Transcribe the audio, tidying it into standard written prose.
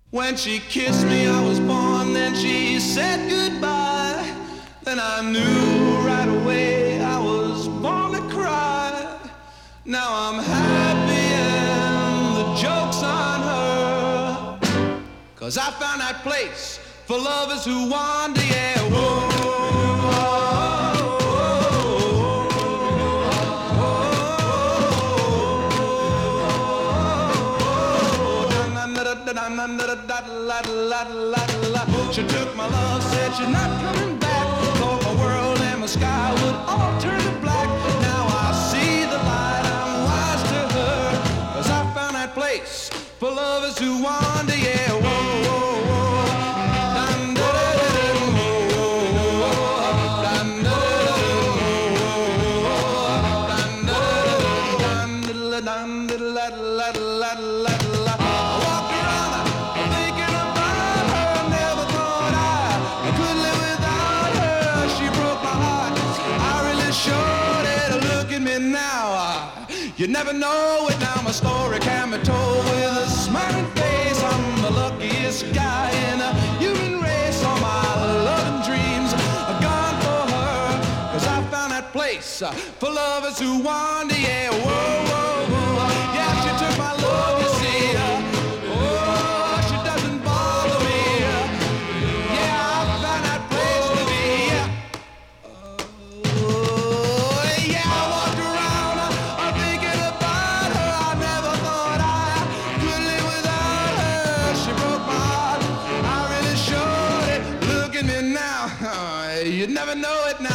When she kissed me, I was born, then she said goodbye. Then I knew right away I was born to cry. Now I'm happy and the joke's on her, 'cause I found that place for lovers who wander, yeah, whoa. She took my love, said she's not coming back. Thought my world and my sky would all turn to black. Now I see the light, I'm wise to her, 'cause I found that place for lovers who wander, yeah, whoa, whoa, whoa. Dun, da, da, da, da, whoa, whoa. Dun, da, da, da, whoa. Dun, da, da, dun, da, da, la, la, la, la. I walked around thinking about her, never thought I could live without her. She broke my heart, I really showed it. Look at me now, you never know it. Now my story can be told with a smiling face. I'm the luckiest guy in the human race. All my love and dreams are gone for her, 'cause I found that place for lovers who wander, yeah, whoa, whoa, whoa. Yeah, she took my love, you see, oh, she doesn't bother me. Yeah, I found that place to be, oh, yeah, I walked around thinking about her. I never thought I could live without her. She broke my heart, I really showed it. Look at me now, you never know it now.